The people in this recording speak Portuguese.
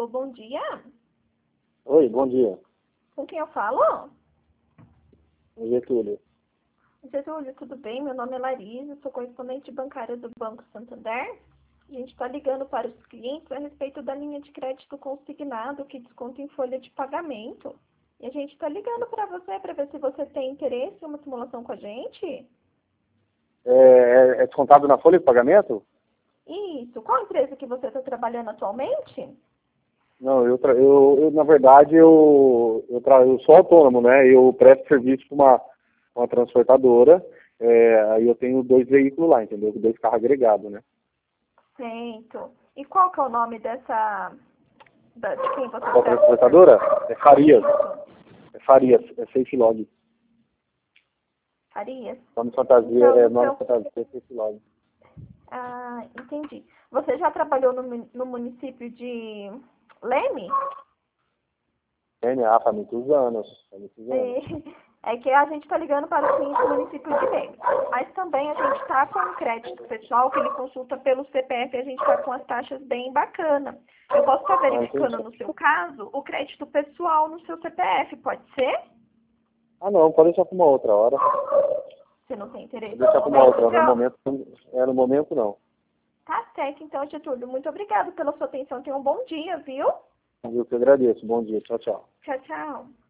Alô, bom dia. Oi, bom dia. Com quem eu falo? Getúlio. Getúlio, tudo bem? Meu nome é Larisa, sou correspondente bancária do Banco Santander. A gente está ligando para os clientes a respeito da linha de crédito consignado que desconta em folha de pagamento. E a gente está ligando para você para ver se você tem interesse em uma simulação com a gente. É descontado na folha de pagamento? Isso. Qual empresa que você está trabalhando atualmente? Não, na verdade, eu sou autônomo, né? Eu presto serviço para uma transportadora, aí eu tenho 2 veículos lá, entendeu? 2 carros agregados, né? Certo. E qual que é o nome de quem você Qual presta transportadora? É Farias. serviço? É Farias, é Safe Log. Farias? Nome fantasia, Então, nome fantasia é Safe Log. Ah, entendi. Você já trabalhou no município de Leme? NA, faz muitos anos. Faz muitos anos. É que a gente está ligando para o cliente do município de Leme. Mas também a gente está com um crédito pessoal que ele consulta pelo CPF e a gente está com as taxas bem bacanas. Eu posso estar verificando Entendi. no seu caso o crédito pessoal no seu CPF, pode ser? Ah, não, pode deixar para uma outra hora. Você não tem interesse Deixar no para uma momento? outra. Então, No momento não. tá certo, então, Getúlio. Muito obrigada pela sua atenção. Tenha um bom dia, viu? Eu que agradeço. Bom dia. Tchau, tchau. Tchau, tchau.